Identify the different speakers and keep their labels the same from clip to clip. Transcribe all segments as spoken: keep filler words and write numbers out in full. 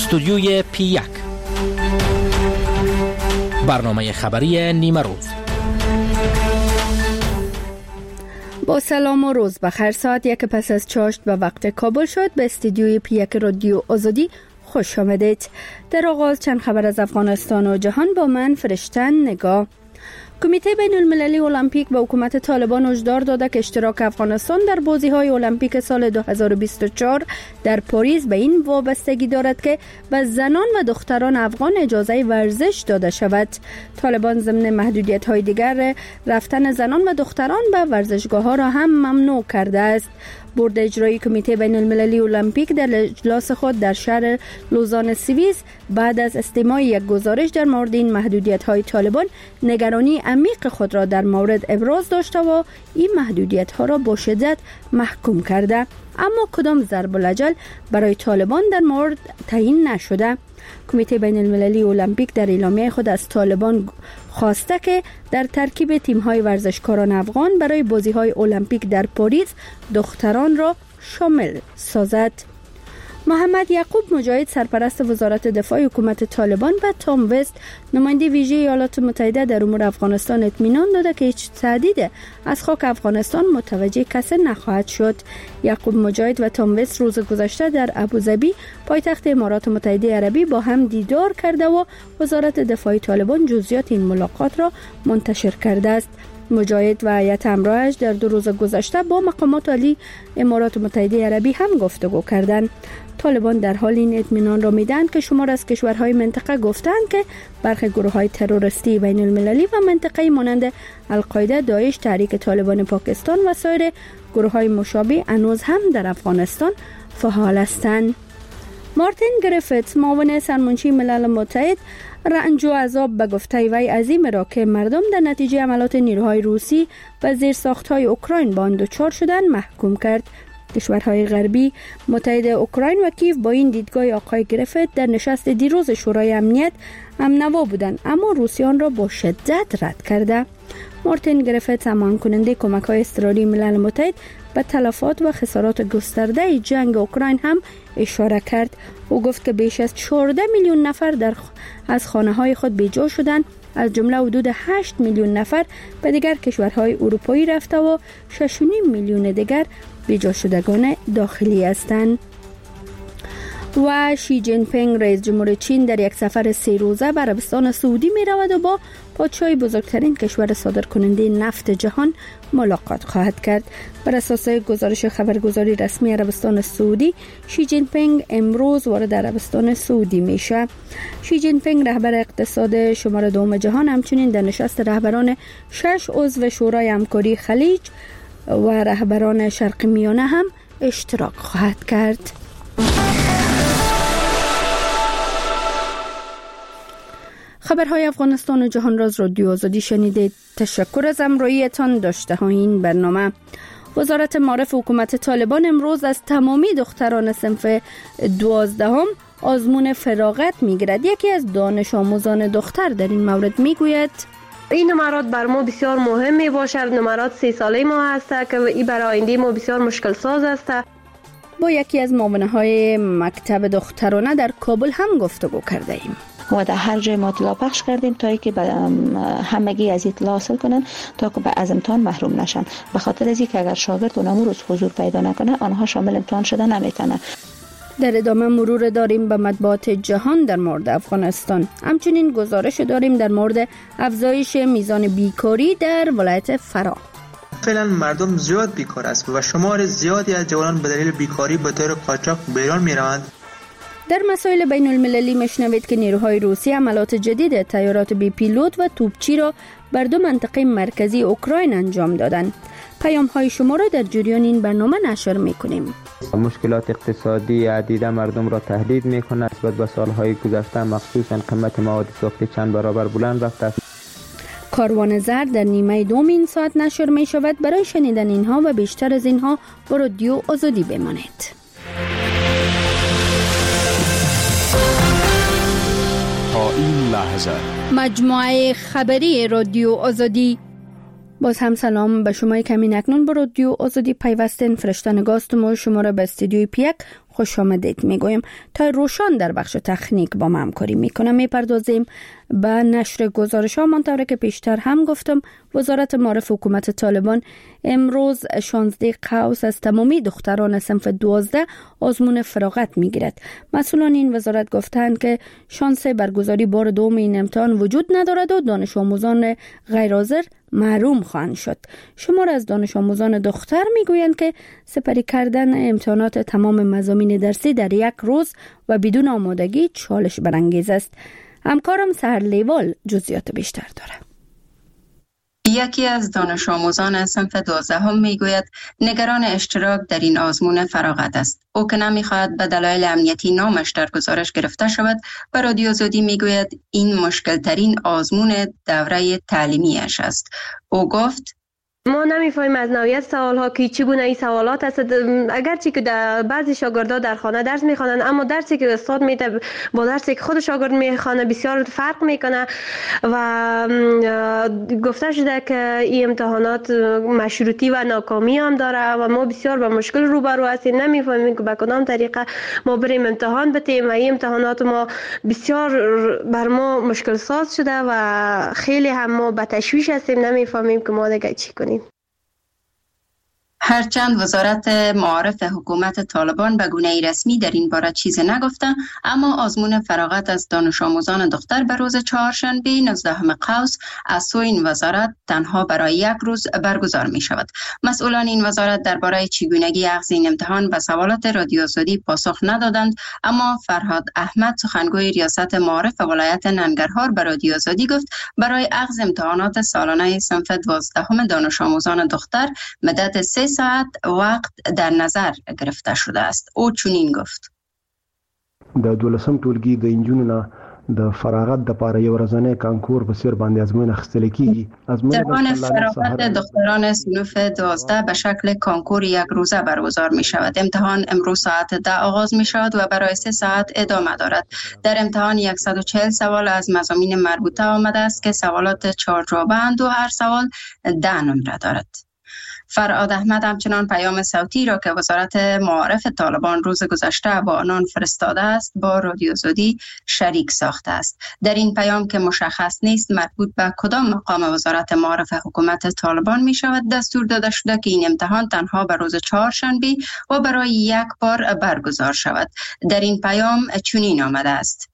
Speaker 1: استودیوی پی یک، برنامه خبری نیمه روز.
Speaker 2: با سلام و روز بخیر. ساعت یک پس از چاشت به وقت کابل شد. به استودیوی پی یک رادیو آزادی خوش آمدید. در آغاز چند خبر از افغانستان و جهان با من فرشتن نگاه. کمیته بین المللی المپیک به حکومت طالبان هشدار داده که اشتراک افغانستان در بازی‌های المپیک سال دو هزار و بیست و چهار در پاریس به این وابستگی دارد که به زنان و دختران افغان اجازه ورزش داده شود. طالبان ضمن محدودیت‌های دیگر رفتن زنان و دختران به ورزشگاه‌ها را هم ممنوع کرده است. بورد اجرایی کمیته بین المللی المپیک در اجلاس خود در شهر لوزان سوئیس بعد از استماع یک گزارش در مورد این محدودیت‌های طالبان نگرانی عمیق خود را در مورد ابراز داشته و این محدودیت‌ها را با شدت محکوم کرده، اما کدام ضرب الاجل برای طالبان در مورد تعیین نشده. کمیته بین المللی المپیک در اعلامیه خود از طالبان خواسته که در ترکیب تیم‌های ورزشکاران افغان برای بازی‌های المپیک در پاریس دختران را شامل سازد. محمد یعقوب مجاهد سرپرست وزارت دفاع حکومت طالبان و تام وست نماینده ویژه ایالات متحده در امور افغانستان اطمینان داده که هیچ تهدید از خاک افغانستان متوجه کسی نخواهد شد. یعقوب مجاهد و تام وست روز گذشته در ابوظبی پایتخت امارات متحده عربی با هم دیدار کرده و وزارت دفاع طالبان جزئیات این ملاقات را منتشر کرده است. مجاهد و هیئت همراهش در دو روز گذشته با مقامات عالی امارات متحده عربی هم گفتگو کردند. طالبان در حال این اطمینان را میدهند که شمار از کشورهای منطقه گفتند که برخی گروه‌های تروریستی بین المللی و منطقه‌ای مانند القاعده، داعش، تحریک طالبان پاکستان و سایر گروه‌های مشابه هنوز هم در افغانستان فعال هستند. مارتین گریفیتس معاون سرمنشی ملل متحد رنج و عذاب به گفته وی عظیم را که مردم در نتیجه عملات نیروهای روسی و زیرساخت‌های اوکراین با آن دچار شدند محکوم کرد. کشورهای غربی متحد اوکراین و کیف با این دیدگاه آقای گریفیت در نشست دیروز شورای امنیت همنوا بودند، اما روسیان را با شدت رد کرده. مارتین گریفیت همان کننده کمک‌های اضطراری ملل متحد به تلفات و خسارات گسترده جنگ اوکراین هم اشاره کرد. او گفت که بیش از چهارده میلیون نفر در از خانه‌های خود بیجا شدند، از جمله حدود هشت میلیون نفر به دیگر کشورهای اروپایی رفته و شش و نیم میلیون دیگر بیجا شدگان داخلی هستند. و شی جین پینگ رئیس جمهور چین در یک سفر سه روزه به عربستان سعودی می رود و با پادشاه بزرگترین کشور صادرکننده نفت جهان ملاقات خواهد کرد. بر اساس گزارش خبرگزاری رسمی عربستان سعودی، شی جین پینگ امروز وارد عربستان سعودی میشه. شی جین پینگ رهبر اقتصاد شماره دوم جهان همچنین در نشست رهبران شش عضو شورای همکاری خلیج و رهبران شرق میانه هم اشتراک خواهد کرد. خبرهای افغانستان و جهان راز رادیو آزادی شنیدید. تشکر از همراهیتان داشته های این برنامه. وزارت معارف حکومت طالبان امروز از تمامی دختران صنف دوازدهم آزمون فراغت میگیرد. یکی از دانش آموزان دختر در این مورد میگوید:
Speaker 3: این نمرات بر ما بسیار مهم می باشد. نمرات سی ساله ما هست که این برای آینده ما بسیار مشکل ساز است.
Speaker 2: با یکی از معاونه های مکتب دخترانه در کابل هم گفتگو کرده ایم.
Speaker 4: ما در هر جای ما اطلاع پخش کردیم تا اینکه همگی از اطلاع حاصل کنن تا که از امتحان محروم نشن. به خاطر از اینکه اگر شاگرد اون روز حضور پیدا نکنه آنها شامل امتحان شدن نمیتونن.
Speaker 2: در ادامه مرور داریم به مطبوعات جهان در مورد افغانستان. همچنین گزارش داریم در مورد افزایش میزان بیکاری در ولایت فرا.
Speaker 5: فعلا مردم زیاد بیکار است و شمار زیادی از جوانان به دلیل بیکاری به طور قاچاق به ایران میروند.
Speaker 2: در مسائل بین المللی مشنوید که نیروهای روسی عملات جدید طیارات بی پیلوت و توپچی را بر دو منطقه مرکزی اوکراین انجام دادند. پیام‌های شما را در جریان این برنامه نشر می‌کنیم.
Speaker 6: مشکلات اقتصادی عدیده مردم را تهدید می‌کند. نسبت به سال‌های گذشته مخصوصاً قیمت مواد ساختی چند برابر بلند رفته است.
Speaker 2: کاروان زرد در نیمه دوم این ساعت نشر می‌شود. برای شنیدن اینها و بیشتر از اینها با رادیو آزادی بمانید.
Speaker 7: تا این لحظه
Speaker 2: مجموعه خبری رادیو آزادی. باز هم سلام به شما. کمی اکنون با رادیو آزادی پیوستن. فرشته نگاستم و شما را به استودیوی پیک خوش آمدید میگویم. تا روشان در بخش تکنیک با ما همکاری میکنم. میپردازیم به نشر گزارش ها. منطوره که پیشتر هم گفتم وزارت معارف حکومت طالبان امروز شانزده قوس از تمامی دختران صنف دوازده آزمون فراغت میگیرد. مسئولان این وزارت گفتند که شانس برگزاری بار دوم این امتحان وجود ندارد و دانش آموزان غیر حاضر محروم خواهند شد. شمار از دانش آموزان دختر میگویند که سپری کردن امتحانات تمام مضامین درسی در یک روز و بدون آمادگی چالش برانگیز است. همکارم سحر لیوال جزئیات بیشتر دارد.
Speaker 8: یکی از دانش آموزان صنف دوازدهم میگوید نگران اشتراک در این آزمون فراغت است. او که نمیخواهد به دلایل امنیتی نامش در گزارش گرفته شود، به رادیو آزادی میگوید این مشکل ترین آزمون دوره تعلیمیش است. او گفت
Speaker 3: ما نمیفهمیم از نوعیت سوال ها که چگونه این سوالات است. اگرچه که در بعضی شاگردان در خانه درس میخوانند، اما درسی که استاد میده با درسی که خود شاگرد میخوانه بسیار فرق میکنه و گفته شده که این امتحانات مشروطی و ناکامی هم داره و ما بسیار با مشکل روبرو هستیم. نمیفهمیم که به کدام طریقه ما بریم امتحان بتیم و این امتحانات ما بسیار بر ما مشکل ساز شده و خیلی هم ما به تشویش هستیم. نمیفهمیم که ما دیگه چی کنیم.
Speaker 8: هرچند وزارت معارف حکومت طالبان به گونه رسمی در این باره چیزی نگفته، اما آزمون فراغت از دانش آموزان دختر به روز چهارشنبه نوزدهم قوس از سوی این وزارت تنها برای یک روز برگزار می شود. مسئولان این وزارت درباره چگونگی اخذ این امتحان به سوالات رادیو آزادی پاسخ ندادند، اما فرهاد احمد سخنگوی ریاست معارف ولایت ننگرهار به رادیو آزادی گفت برای اخذ امتحانات سالانه صنف دوازدهم دانش آموزان دختر مدت سه ساعت وقت در نظر گرفته شده است. او چنین گفت:
Speaker 9: د دولسم ټولګي د انجونو نه د فراغت د پاره یو ورځنی کانکور په سر باندې ازموینه اخیستل کیږي.
Speaker 8: امتحان فراغت دختران صنف دوازده به شکل کانکور یک روزه برگزار می شود. امتحان امروز ساعت ده آغاز می شود و برای سه ساعت ادامه دارد. در امتحان صد و چهل سوال از مضامین مربوطه آمده است که سوالات چهار جوابند و هر سوال ده نمره دارد. فرهاد احمد همچنان پیام صوتی را که وزارت معارف طالبان روز گذشته با آنان فرستاده است با رادیو آزادی شریک ساخته است. در این پیام که مشخص نیست مربوط به کدام مقام وزارت معارف حکومت طالبان می شود، دستور داده شده که این امتحان تنها به روز چهارشنبه و برای یک بار برگزار شود. در این پیام چنین آمده است: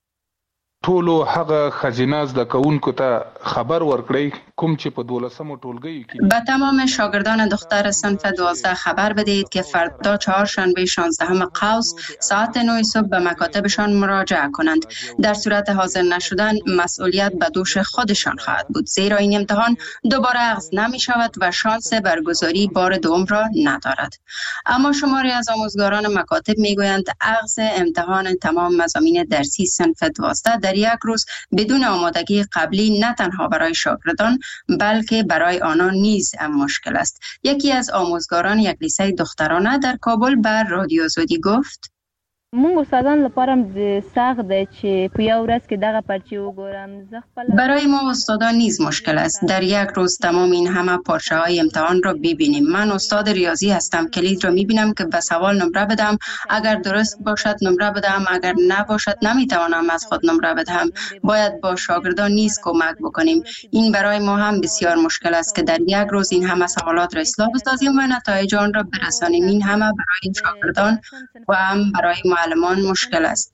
Speaker 10: ټولو هغه خزینه زده کوونکو ته خبر ورکړئ کوم چې په دولسمو ټولګیو کې
Speaker 8: به تمام شاگردان دختر صنف دوازده خبر بدهید که فردا چهارشنبه شانزدهم قوس ساعت نه صبح به مکاتبشان مراجعه کنند. در صورت حاضر نشدن مسئولیت به دوش خودشان خواهد بود، زیرا این امتحان دوباره اخذ نمی شود و شانس برگزاری بار دوم را ندارد. اما شماری از آموزگاران مکاتب می گویند اخذ امتحان تمام مضامین درسی صنف دوازده در یک روز بدون آمادگی قبلی نه تنها برای شاگردان بلکه برای آنان نیز مشکل است. یکی از آموزگاران یک لیسه دخترانه در کابل بر رادیو آزادی گفت:
Speaker 11: مونږ استادان لپاره د سخت دی چې په یو ورځ کې دغه پرچې وګورم. زه خپل
Speaker 8: برای ما استادان نیز مشکل است در یک روز تمام این همه پارچه های امتحان را ببینیم. من استاد ریاضی هستم، کلید را میبینم که به سوال نمره بدم، اگر درست باشد نمره بدم، اگر نباشد نمیتوانم از خود نمره بدهم. باید با شاگردان نیز کمک بکنیم. این برای ما هم بسیار مشکل است که در یک روز این همه سوالات را اصلاح بسازیم و نتایج آن را برسانیم. این همه برای شاگردان و هم برای معلمان مشکل است.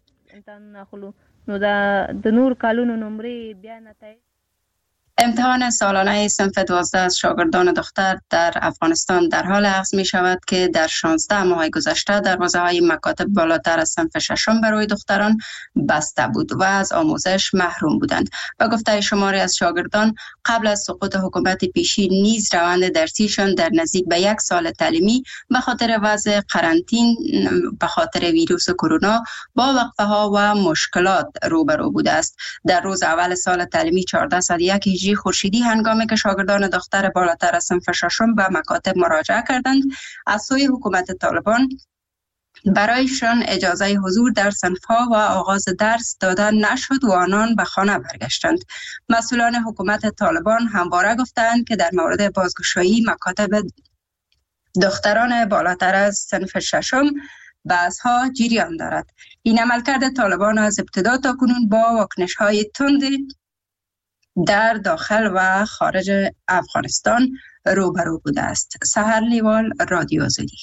Speaker 8: امتحان سالانه صنف دوازده از شاگردان دختر در افغانستان در حال اخذ می شود که در شانزده ماه گذشته دروازه های مکاتب بالاتر از صنف ششم برای دختران بسته بود و از آموزش محروم بودند. به گفته شماری از شاگردان قبل از سقوط حکومت پیشی نیز روند درسیشان در نزدیک به یک سال تعلیمی به خاطر وضع قرنطین به خاطر ویروس کرونا با وقفه ها و مشکلات روبرو بوده است. در روز اول سال تعلیمی چهارده صد و یک هجری خورشیدی هنگامی که شاگردان دختر بالاتر از صنف ششم به مکاتب مراجعه کردند، از سوی حکومت طالبان برایشان اجازه حضور در صنف‌ها و آغاز درس داده نشد و آنان به خانه برگشتند. مسئولان حکومت طالبان همواره گفتند که در مورد بازگشایی مکاتب دختران بالاتر از صنف ششم بحث‌ها جریان دارد. این عملکرد طالبان از ابتدا تا کنون با واکنش‌های تند در داخل و خارج افغانستان روبرو بوده است. سحر لیوال، رادیو آزادی.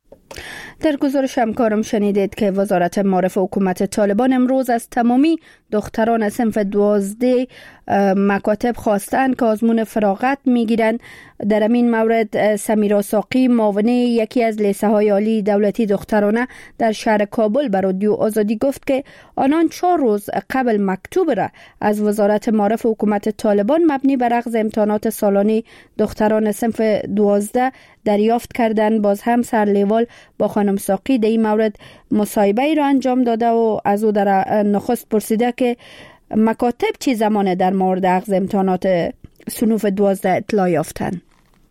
Speaker 2: در گزارش همکارم شنیدید که وزارت معارف حکومت طالبان امروز از تمامی دختران صنف دوازده مکاتب خواستند که آزمون فراغت میگیرند. در این مورد سمیرا ساقی، معاون یکی از لیسه های عالی دولتی دخترانه در شهر کابل به رادیو آزادی گفت که آنان چهار روز قبل مکتوب را از وزارت معارف حکومت طالبان مبنی بر اخذ امتحانات سالانه دختران صنف دوازده دریافت کردند. باز هم سرلیوال با خانم ساقی در این مورد مصاحبه ای را انجام داده و از او در نخست پرسیده که مکاتب چی زمانه در مورد اخذ امتحانات صنوف دوازده اطلاع یافتند.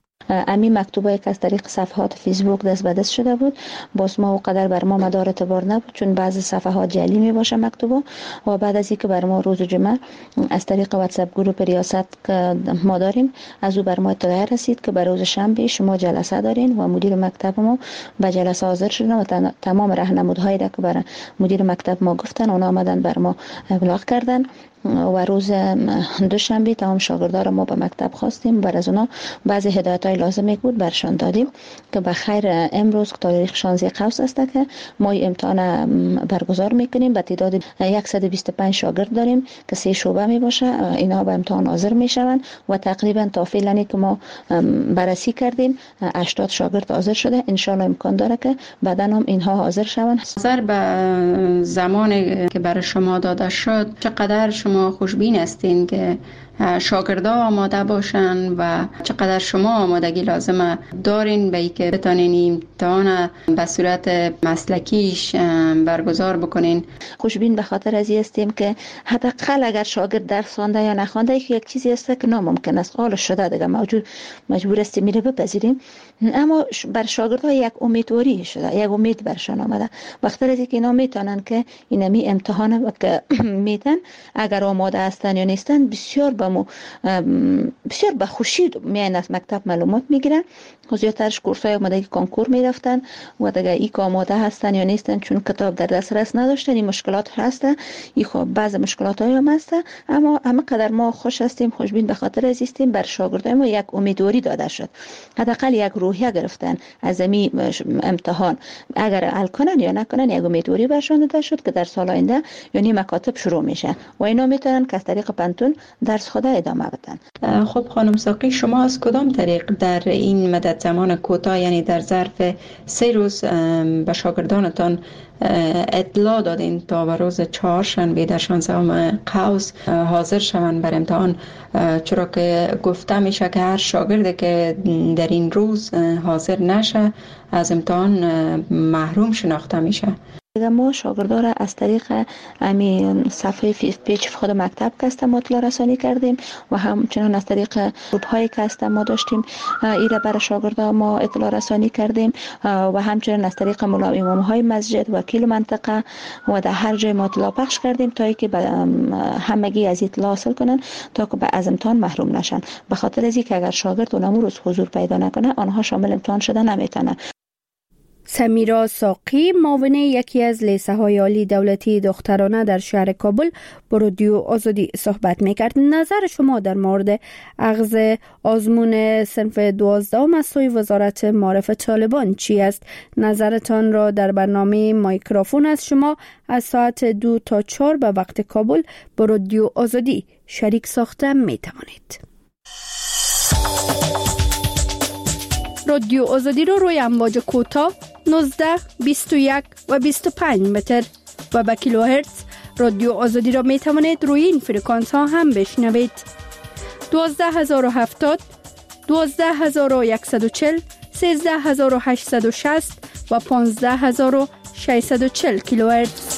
Speaker 4: امی مکتوبایی که از طریق صفحات فیسبوک دست به دست شده بود، باز ما اونقدر بر ما مدار اعتبار نبود، چون بعضی صفحات جعلی می باشه مکتوبا. و بعد از اینکه بر ما روز جمعه از طریق واتساپ گروپ ریاست که ما داریم، از او بر ما اطلاع رسید که بر روز شنبه شما جلسه دارین و مدیر مکتب ما به جلسه حاضر شدن و تمام راهنمودهایی را که بر مدیر مکتب ما گفتن اونا آمدن بر ما ابلاغ کردن. و روز دوشنبه تمام شاگردان ما به مکتب خواستیم، بر از اونا بعضی هدایت‌های لازم بود برشان دادیم که بخیر امروز تاریخ شانزده قوس است که ما امتحان برگزار میکنیم. به تعداد صد و بیست و پنج شاگرد داریم که سه شعبه می باشه، اینا به امتحان حاضر میشوند و تقریبا تا فعلا که ما بررسی کردیم هشتاد شاگرد حاضر شده. ان شاء الله امکان داره که بعدا هم اینها حاضر شوند.
Speaker 8: نظر به زمانی که برای شما داده شد، چقدر شما خوشبین هستین که شاگردان آماده باشن و چقدر شما آمادگی لازمه دارین به اینکه بتونین امتحان به صورت مسلکیش برگزار بکنین؟
Speaker 4: خوشبین به خاطر از این هستیم که حداقل اگر شاگرد درس خوانده یا نخوانده یک چیزی است که ناممکن است، حال شده دیگه موجود مجبور هستیم میره بپذیریم، اما بر شاگردها یک امیدواری شده، یک امید برشان آمده. وقتی از اینکه اینا میتونن که اینمی امتحان که میتن اگر آماده هستن یا نیستن، بسیار با مو بسیار به خوشی میان از مکتب معلومات میگیرن. زیادترش کورسای آمادگی کنکور میرفتن و دیگه ای که آماده هستن یا نیستن چون کتاب در دسترس نداشتن، این مشکلات هست. این خب بعض مشکلات های هم هست، اما همه قدر ما خوش هستیم، خوشبین به خاطر از هستیم بر شاگردای ما یک امیدواری داده شد، حداقل یک روحیه گرفتن از می امتحان، اگر حل کنن یا نکنن یک امیدواری برشان داده شد که در سال آینده یعنی مکاتب شروع میشه و اینا میتونن که از طریق پنتون درس خود ادامه بدن.
Speaker 8: خب خانم ساقی، شما از کدام طریق در این مدت زمان کوتاه، یعنی در ظرف سه روز، به شاگردانتان اطلاع دادین تا به روز چهارشنبه در شانزدهم قوس حاضر شوند بر امتحان؟ چرا که گفته میشه که هر شاگردی که در این روز حاضر نشه از امتحان محروم شناخته میشه.
Speaker 4: ما شاگردان را از طریق امی صفحه پیج خود مکتب که است ما اطلاع رسانی کردیم و همچنان از طریق گروپ هایی که است ما داشتیم ای را برای شاگردان ما اطلاع رسانی کردیم و همچنان از طریق امام های مسجد وکیل منطقه و در هر جای ما اطلاع پخش کردیم تا اینکه همگی از اطلاع حاصل کنن تا که از امتحان محروم نشن. به خاطر از اینکه اگر شاگرد اون روز حضور پیدا نکنه آنها شامل امتحان شدن نمیتونن.
Speaker 2: سمیرا ساقی، معاون یکی از لیسه های عالی دولتی دخترانه در شهر کابل با رادیو آزادی صحبت میکرد. نظر شما در مورد اخذ آزمون صنف دوازدهم از سوی وزارت معارف طالبان چی است؟ نظرتان را در برنامه مایکروفون از شما از ساعت دو تا چهار به وقت کابل با رادیو آزادی شریک ساخته میتوانید. رادیو آزادی رو روی امواج کوتاه نوزده، بیست و یک و بیست و پنج متر و با کیلوهرتز رادیو آزادی را می توانید روی این فرکانس ها هم بشنوید. دوازده هزار و هفتاد، دوازده هزار و صد و چهل، سیزده هزار و هشتصد و شصت و پانزده هزار و ششصد و چهل کیلوهرتز.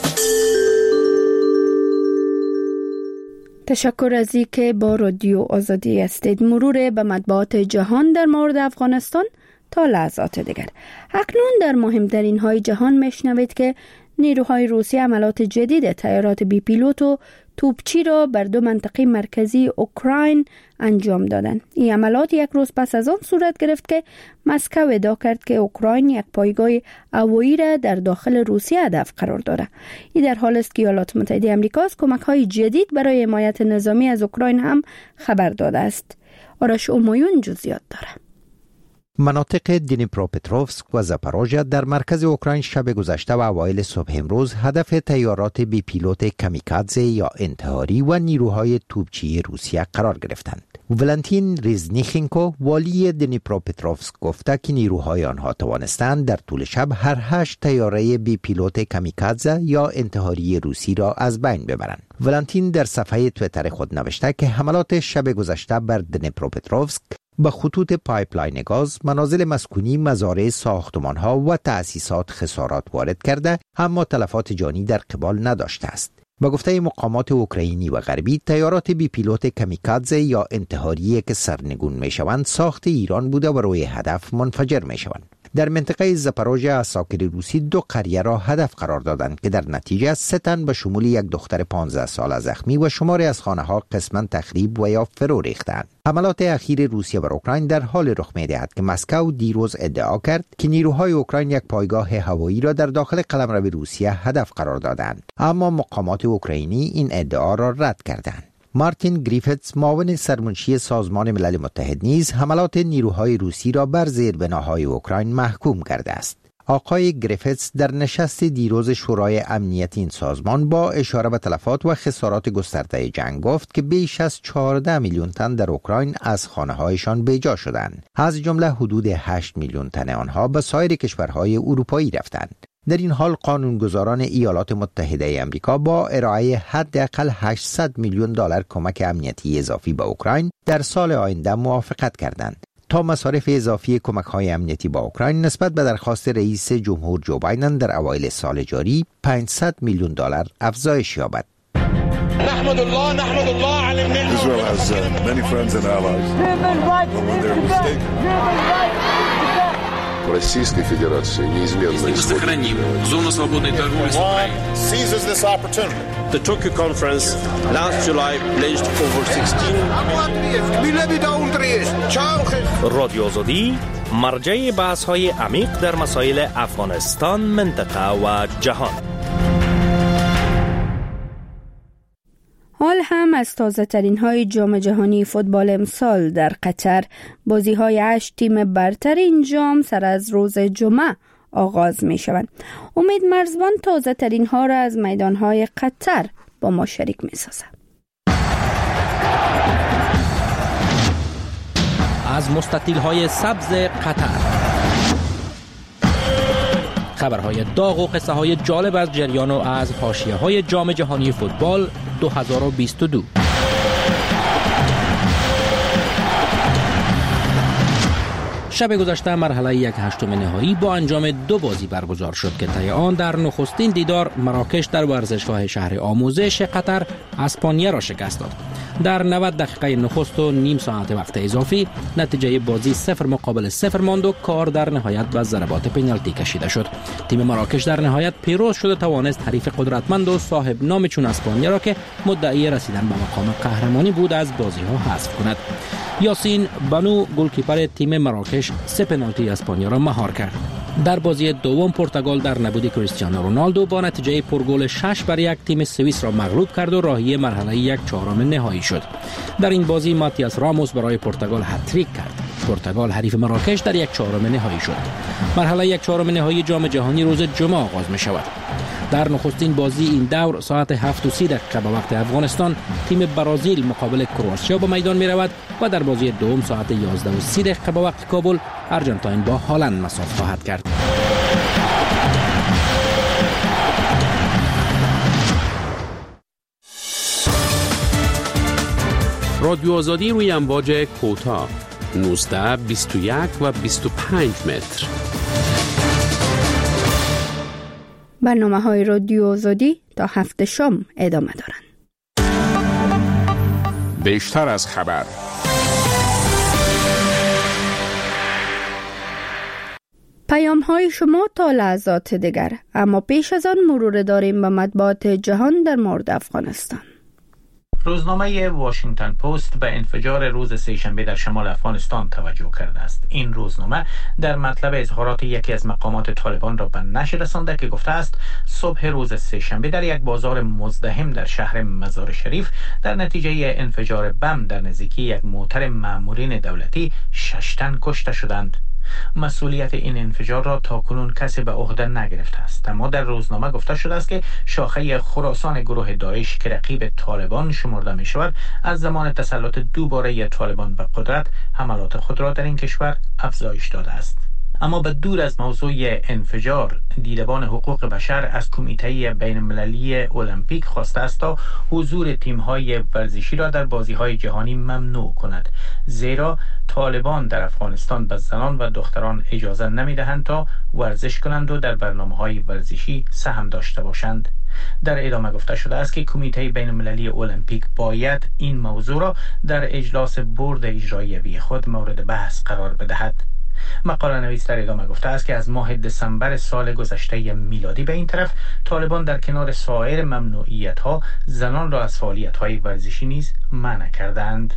Speaker 2: تشکر از اینکه با رادیو آزادی هستید. مرور به مطبوعات جهان در مورد افغانستان تا لحظات دیگر. اکنون در مهمترین های جهان میشنوید که نیروهای روسی عملیات جدید طیارات بی پیلوت و توپچی را بر دو منطقه مرکزی اوکراین انجام دادند. این عملیات یک روز پس از آن صورت گرفت که مسکو ادعا کرد که اوکراین یک پایگاه هوایی را در داخل روسیه هدف قرار داده. این در حالی است که ایالات متحده آمریکا از کمک‌های جدید برای حمایت نظامی از اوکراین هم خبر داده است. آرش اومایون جزئیات دارد.
Speaker 12: مناطق دنیپروپتروفسک و زاپاروژیا در مرکز اوکراین شب گذشته و اوایل صبح امروز هدف طیارات بی پیلوت کامیکادزه یا انتحاری و نیروهای توپچی روسیه قرار گرفتند. ولنتین ریزنیخینکو والی دنیپروپتروفسک گفته که نیروهای آنها توانستند در طول شب هر هشت طیاره بی پیلوت کامیکادزه یا انتحاری روسی را از بین ببرند. ولنتین در صفحه تویتر خود نوشته که حملات شب گذشته بر دنیپروپتروفسک به خطوط پایپلاین گاز، منازل مسکونی، مزارع، ساختمان‌ها و تأسیسات خسارات وارد کرده، اما تلفات جانی در قبال نداشته است. با گفته مقامات اوکراینی و غربی، طیارات بی پیلوت کامیکادزه یا انتحاری که سرنگون میشوند ساخت ایران بوده و روی هدف منفجر میشوند. در منطقه زاپاروژیا عساکر روسی دو قریه را هدف قرار دادند که در نتیجه سه تن به شمول یک دختر پانزده ساله زخمی و شماری از خانه‌ها قسماً تخریب و یا فرو ریختند. حملات اخیر روسیه بر اوکراین در حال رخ می‌دهد که مسکو دیروز ادعا کرد که نیروهای اوکراین یک پایگاه هوایی را در داخل قلمرو روسیه هدف قرار دادند، اما مقامات اوکراینی این ادعا را رد کردند. مارتین گریفتس معاون سرمنشی سازمان ملل متحد نیز حملات نیروهای روسی را بر زیربناهای اوکراین محکوم کرده است. آقای گریفتس در نشست دیروز شورای امنیت این سازمان با اشاره به تلفات و خسارات گسترده جنگ گفت که بیش از چهارده میلیون تن در اوکراین از خانه‌هایشان بیجا شدند. از جمله حدود هشت میلیون تن آنها به سایر کشورهای اروپایی رفتند. در این حال قانونگذاران ایالات متحده آمریکا با ارائه حداقل هشتصد میلیون دلار کمک امنیتی اضافی به اوکراین در سال آینده موافقت کردند تا مصارف اضافی کمک‌های امنیتی با اوکراین نسبت به درخواست رئیس جمهور جو بایدن در اوایل سال جاری پانصد میلیون دلار افزایش یابد.
Speaker 13: نحمد الله نحمد الله على النعمة. Israel has uh, many friends and allies. But when they're mistaken. Российской Федерации неизменно
Speaker 14: сохраним зону свободной торговли с Украиной.
Speaker 13: Seizes this opportunity. The Tokyo conference last July pledged over sixteen.
Speaker 15: رادیو آزادی مرجع بحث‌های عمیق در مسائل افغانستان، منطقه و جهان.
Speaker 2: حال هم از تازه ترین های جام جهانی فوتبال امسال در قطر، بازی های هشت تیم برتر این جام سر از روز جمعه آغاز می شوند. امید مرزبان تازه ترین ها را از میدان های قطر با ما شریک می سازد.
Speaker 1: از مستطیل های سبز قطر خبرهای داغ و قصه های جالب از جریان و از حاشیه های جام جهانی فوتبال دو هزار و بیست و دو. شب گذشته مرحله یک هشتم نهایی با انجام دو بازی برگزار شد که طی آن در نخستین دیدار مراکش در ورزشگاه شهر آموزش قطر اسپانیا را شکست داد. در نود دقیقه نخست و نیم ساعت وقت اضافی نتیجه بازی صفر مقابل صفر ماند و کار در نهایت به ضربات پنالتی کشیده شد. تیم مراکش در نهایت پیروز شد و توانست حریف قدرتمند و صاحب نام چون اسپانیا را که مدعی رسیدن به مقام قهرمانی بود از بازی ها حذف کند. یاسین بانو گلکیپر تیم مراکش سه پنالتی اسپانیا را مهار کرد. در بازی دوم پرتغال در نبود کریستیانو رونالدو با نتیجه پرگل شش بر یک تیم سوئیس را مغلوب کرد و راهی مرحله یک چهارم نهایی شد. در این بازی ماتیاس راموس برای پرتغال هتریک کرد. پرتغال حریف مراکش در یک چهارم نهایی شد. مرحله یک چهارم نهایی جام جهانی روز جمعه آغاز می شود. در نخستین بازی این دور ساعت هفت و سی دقیقه به وقت افغانستان تیم برزیل مقابل کرواتیا به میدان می رود و در بازی دوم ساعت یازده و سی دقیقه به وقت کابل ارژانتین با هلند مساف خواهد کرد.
Speaker 16: رادیو آزادی روی امواج کوتاه نوزده، بیست و یک و بیست و پنج متر.
Speaker 2: برنامه های رادیو آزادی تا هفت شام ادامه دارند.
Speaker 7: بیشتر از خبر
Speaker 2: پیام های شما تا لحظات دیگر، اما پیش از آن مرور داریم به مطبوعات جهان در مورد افغانستان.
Speaker 17: روزنامه واشنگتن پست به انفجار روز سه‌شنبه در شمال افغانستان توجه کرده است. این روزنامه در مطلب اظهارات یکی از مقامات طالبان را به نشر رسانده که گفته است صبح روز سه‌شنبه در یک بازار مزدحم در شهر مزار شریف در نتیجه انفجار بم در نزدیکی یک موتر مامورین دولتی شش تن کشته شدند. مسئولیت این انفجار را تاکنون کسی به عهده نگرفته است، اما در روزنامه گفته شده است که شاخه خراسان گروه داعش که رقیب طالبان شمرده می شود از زمان تسلط دوباره طالبان به قدرت حملات خود را در این کشور افزایش داده است. اما به دور از موضوع انفجار، دیدبان حقوق بشر از کمیته بین المللی المپیک خواسته است تا حضور تیم‌های ورزشی را در بازی‌های جهانی ممنوع کند، زیرا طالبان در افغانستان به زنان و دختران اجازه نمی‌دهند تا ورزش کنند و در برنامه‌های ورزشی سهم داشته باشند. در ادامه گفته شده است که کمیته بین المللی المپیک باید این موضوع را در اجلاس بورد اجرایی خود مورد بحث قرار بدهد. مقاله نویس در ادامه گفته است که از ماه دسامبر سال گذشته میلادی به این طرف طالبان در کنار سایر ممنوعیت‌ها زنان را از فعالیت‌های ورزشی نیز منع کردند.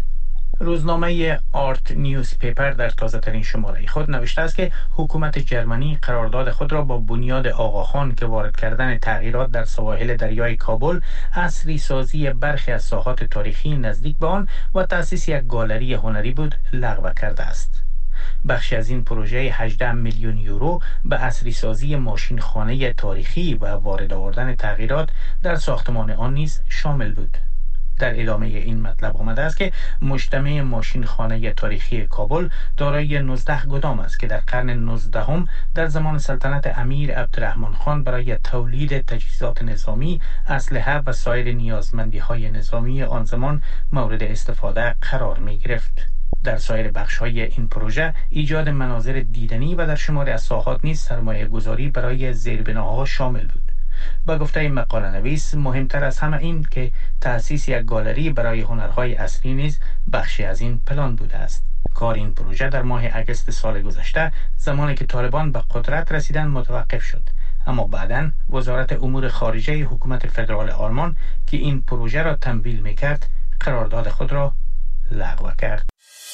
Speaker 17: روزنامه آرت نیوز پیپر در تازه ترین شماره خود نوشته است که حکومت جرمنی قرارداد خود را با بنیاد آقاخان که وارد کردن تغییرات در سواحل دریای کابل، عصری سازی برخی از ساحات تاریخی نزدیک به آن و تأسیس یک گالری هنری بود لغو کرده است. بخشی از این پروژه هجده میلیون یورو به عصری سازی ماشین خانه تاریخی و وارد آوردن تغییرات در ساختمان آن نیز شامل بود. در ادامه این مطلب آمده است که مجتمع ماشین خانه تاریخی کابل دارای نوزده گدام است که در قرن نوزدهم در زمان سلطنت امیر عبدالرحمن خان برای تولید تجهیزات نظامی، اسلحه و سایر نیازمندی‌های نظامی آن زمان مورد استفاده قرار می گرفت. در سایر بخش‌های این پروژه ایجاد مناظر دیدنی و در شمار از ساحات نیز سرمایه گذاری برای زیربناها شامل بود. با گفته مقاله نویس، مهمتر از همه این که تأسیس یک گالری برای هنرهای اصلی نیز بخشی از این پلان بوده است. کار این پروژه در ماه اگست سال گذشته زمانی که طالبان به قدرت رسیدن متوقف شد، اما بعداً وزارت امور خارجه حکومت فدرال آلمان که این پروژه را تمویل می‌کرد قرارداد خود را لغو کرد.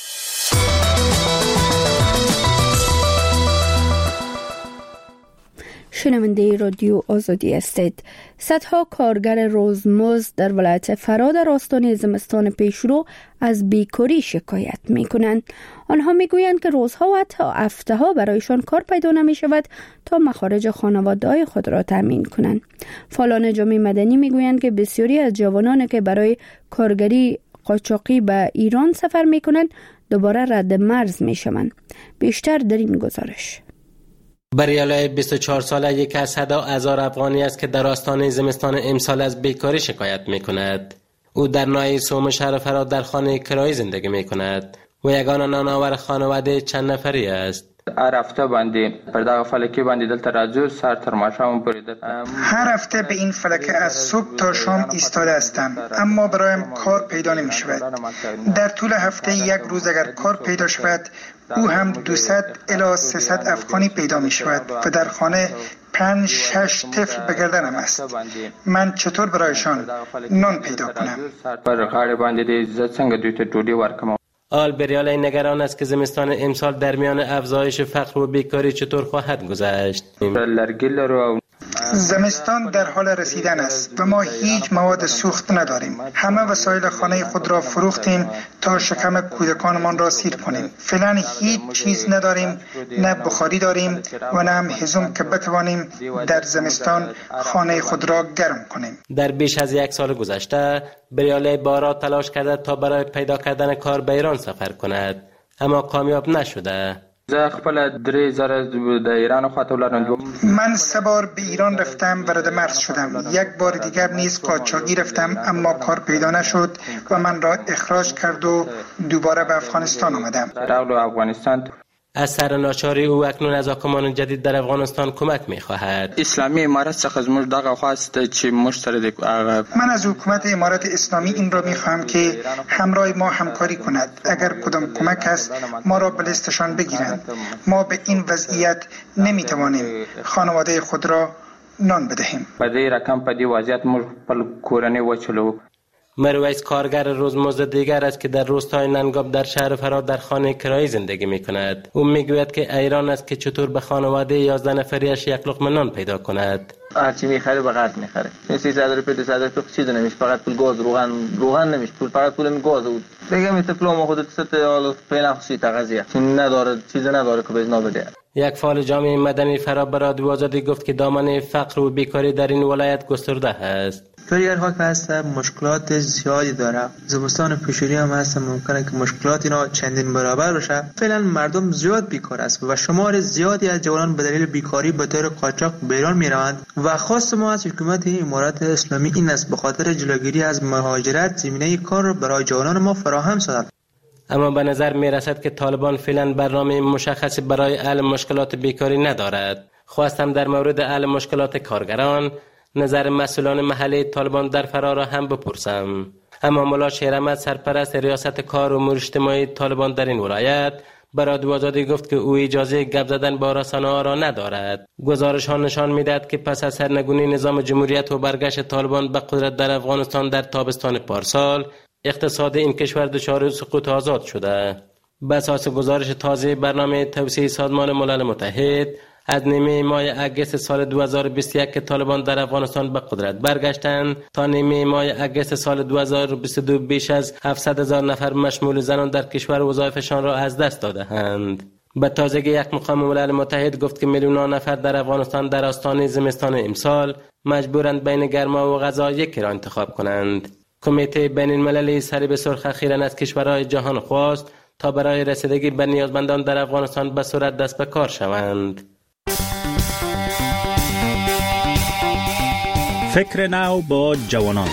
Speaker 2: شنونده رادیو آزادی هستید. صدها کارگر روزمزد در ولایت فرا در آستانه زمستان پیشرو از بیکاری شکایت می کنند. آنها می گویند که روزها و حتی هفته ها برایشان کار پیدا نمی شود تا مخارج خانواده خود را تامین کنند. فعالان جامعه مدنی می گویند که بسیاری از جوانان که برای کارگری قاچاقی به ایران سفر می کنند دوباره رد مرز می شوند. بیشتر در این گزارش.
Speaker 18: بریالای بیست و چهار ساله یک از صدا هزار افغانی است که در آستانه زمستان امسال از بیکاری شکایت می کند. او در ناحیه سوم شهر فرا در خانه کرایی زندگی می کند و یگانه نانآور خانواده چند نفری است.
Speaker 19: هر هفته باندې پر دغه فلکه باندې دلته راځو سر تر ماښام پورې.
Speaker 20: هر هفته به این فلکه از صبح تا شام ایستاده هستم، اما برایم کار پیدا نمی شود. در طول هفته یک روز اگر کار پیدا شود او هم دویست الی سیصد افغانی پیدا می شود و در خانه پنج شش طفل به گردنم است. من چطور برایشان نان پیدا کنم؟
Speaker 19: پر غاړه باندې دې زه څنګه دوی ته ډوډۍ ورکوم؟
Speaker 18: آل بریالای نگران است که زمستان امسال در میان افزایش فقر و بیکاری چطور خواهد گذشت.
Speaker 20: زمستان در حال رسیدن است و ما هیچ مواد سوخت نداریم. همه وسایل خانه خود را فروختیم تا شکم کودکانمان را سیر کنیم. فعلا هیچ چیز نداریم، نه بخاری داریم و نه هم هزوم که بتوانیم در زمستان خانه خود را گرم کنیم.
Speaker 18: در بیش از یک سال گذشته بریاله بارا تلاش کرده تا برای پیدا کردن کار به ایران سفر کند، اما کامیاب نشده.
Speaker 20: من سه بار به ایران رفتم و رد مرز شدم. یک بار دیگر نیز قاچاقی رفتم اما کار پیدا نشد و من را اخراج کرد و دوباره به افغانستان آمدم.
Speaker 18: از سر ناچار او اکنون از حاکمان جدید در افغانستان کمک می‌خواهد.
Speaker 19: اسلامی امارت څخه زموږ دغه خواست چې موږ سره د
Speaker 20: من از حکومت امارت اسلامی این را می‌خواهم که همراه ما همکاری کند. اگر کدام کمک است ما را به لیستشان بگیرند. ما به این وضعیت نمی‌توانیم خانواده خود را نان بدهیم.
Speaker 19: په دې رقم په دې وضعیت موږ خپل کورنۍ وچلو.
Speaker 18: مرویس کارگر روزمزد دیگر است که در روستای ننگاب در شهر فراد در خانه کرایی زندگی می کند. او می گوید که ایران است که چطور به خانواده یازده نفریش یک لقمه نان پیدا کند.
Speaker 21: هرچی میخره به قرض میخره. سیصد روپیه دویست روپیه چیزی نمیشه، فقط پول گاز روغن روغن نمیشه، پول فقط پول گاز بود. دیگه میتفلم خودت ست حالا فعلا خصوصی تغذیه. چون نداره چیزی نداره که بزنا بده.
Speaker 18: یک فعال جامعه مدنی فراد برادو آزادی گفت که دامنه فقر و بیکاری در این ولایت گسترده است.
Speaker 5: کاری خاک هست مشکلات زیادی داره. زمستان پیشوری هم هست، ممکنه که مشکلات اینا چندین برابر بشه. فعلا مردم زیاد بیکار است و شمار زیادی از جوانان به دلیل بیکاری به طور قاچاق بیرون میروند و خواست ما از حکومت امارات اسلامی این است به خاطر جلوگیری از مهاجرت زمینه کار را برای جوانان ما فراهم سازد.
Speaker 18: اما به نظر می رسد که طالبان فعلا برنامه مشخصی برای حل مشکلات بیکاری ندارد. خواستم در مورد حل مشکلات کارگران نظر مسئولان محلی طالبان در فرار را هم بپرسم. اما ملا شیر احمد سرپرست ریاست کار و امور اجتماعی طالبان در این ولایت برادو آزادی گفت که او اجازه گپ زدن با رسانه‌ها را ندارد. گزارش ها نشان می‌دهد که پس از سرنگونی نظام جمهوریت و برگشت طالبان به قدرت در افغانستان در تابستان پارسال، اقتصاد این کشور دچار سقوط آزاد شده. بر اساس گزارش تازه برنامه توسعه سازمان ملل متحد از نیمه ماه اگست سال دو هزار و بیست و یک که طالبان در افغانستان به قدرت برگشتند تا نیمه ماه اگست سال دو هزار و بیست و دو بیش از هفتصد هزار نفر مشمول زنان در کشور وظایفشان را از دست داده‌اند. به تازگی یک مقام ملل متحد گفت که میلیون‌ها نفر در افغانستان در آستانه زمستان امسال مجبورند بین گرما و غذا یکی را انتخاب کنند. کمیته بین المللی صلیب سرخ اخیراً از کشورهای جهان خواست تا برای رسیدگی به نیازمندان در افغانستان به صورت دست به کار شوند.
Speaker 15: فکر نو با جوانان.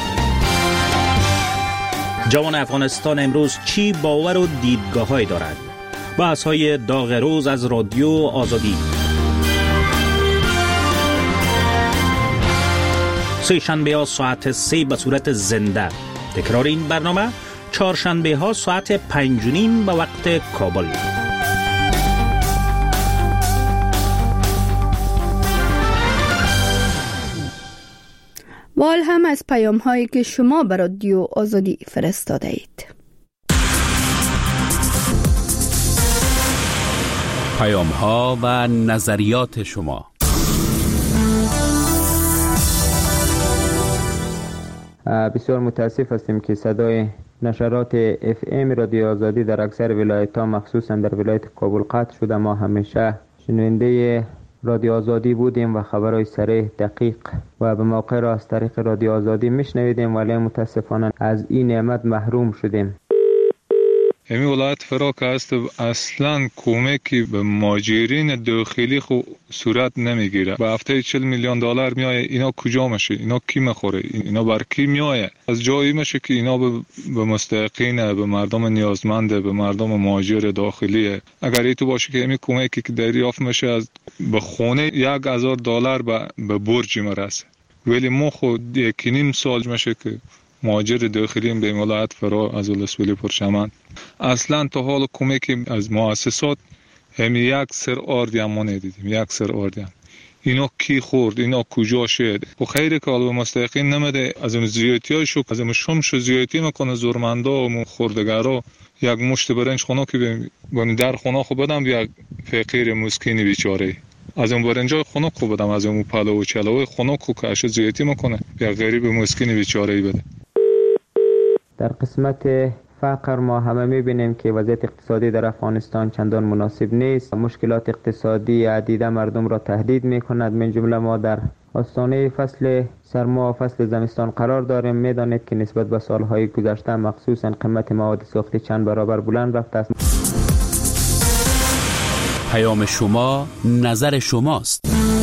Speaker 15: جوان افغانستان امروز چی باور و دیدگاه‌هایی دارد؟ بحث‌های داغ روز از رادیو آزادی. سه شنبه ها ساعت سه به صورت زنده. تکرار این برنامه چهارشنبه ها ساعت پنج و نیم به وقت کابل.
Speaker 2: وال هم از پیام هایی که شما به رادیو آزادی فرستاده اید.
Speaker 16: پیام ها و نظریات شما.
Speaker 6: بسیار متاسف هستیم که صدای نشرات اف ام رادیو آزادی در اکثر ولایت‌ها مخصوصا در ولایت کابل قطع شده. ما همیشه شنونده رادیو آزادی بودیم و خبرهای صریح، دقیق و به موقع را از طریق رادیو آزادی میشنویدیم، ولی متاسفانه از این نعمت محروم شدیم.
Speaker 10: همین ولایت فراک است اصلا کمکی به مهاجرین داخلی خو صورت نمیگیره. به هفته چهل میلیون دلار میایه، اینا کجا میشه؟ اینا کی میخوره؟ اینا بر کی میایه؟ از جایی میشه که اینا به, به مستحقین، به مردم نیازمند، به مردم مهاجر داخلیه. اگر ای تو باشه که همین کمکی که دریافت میشه از به خونه یک هزار دلار به به برج میرسه، ولی ما خود یک نیم سال میشه که مهاجر داخلی به ولایت فرا از ولسوالی پرچمن اصلا تا حال کمکی از مؤسسات همین یک سر آردی هم ما ندیدیم. یک سر آردی هم اینا کی خورد؟ اینا کجا شد؟ و خیلی که به مستحقین نمیده. از اون زیادتی های شو از اون شمش زیادتی میکنه زورمندا و خوردگارا. یک مشت برنج خونه که بهم در خونه خو بدم یک فقیر مسکینی بیچاره، از اون برنجای خونه خو بدم، از اون پلو و چلو خونه خو که اش زیادتی میکنه یک غریب مسکینی بیچاره بده.
Speaker 6: در قسمت فقر ما همه میبینیم که وضعیت اقتصادی در افغانستان چندان مناسب نیست. مشکلات اقتصادی عدیده مردم را تهدید میکند. من جمله ما در آستانه فصل سرما و فصل زمستان قرار داریم. میدانید که نسبت به سالهای گذشته مخصوصا قیمت مواد ساختی چند برابر بلند رفته است.
Speaker 16: پیام شما نظر شماست.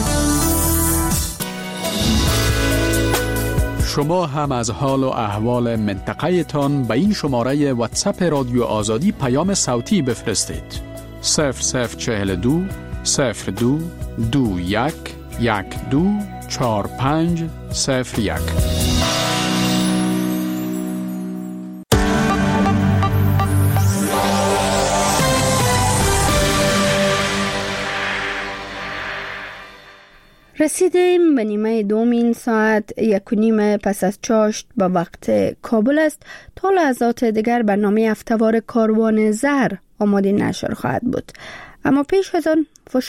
Speaker 16: شما هم از حال و احوال منطقه تان به این شماره واتساپ رادیو آزادی پیام صوتی بفرستید. صفر صفر چهل دو صفر دو دو یک یک دو چهار پنج صفر یک.
Speaker 2: رسیدیم به نیمه دومین ساعت یک و نیم پس از چاشت به وقت کابل است. تا لحظات دیگر برنامه هفته‌وار کاروان زهر آماده نشر خواهد بود. اما پیش از آن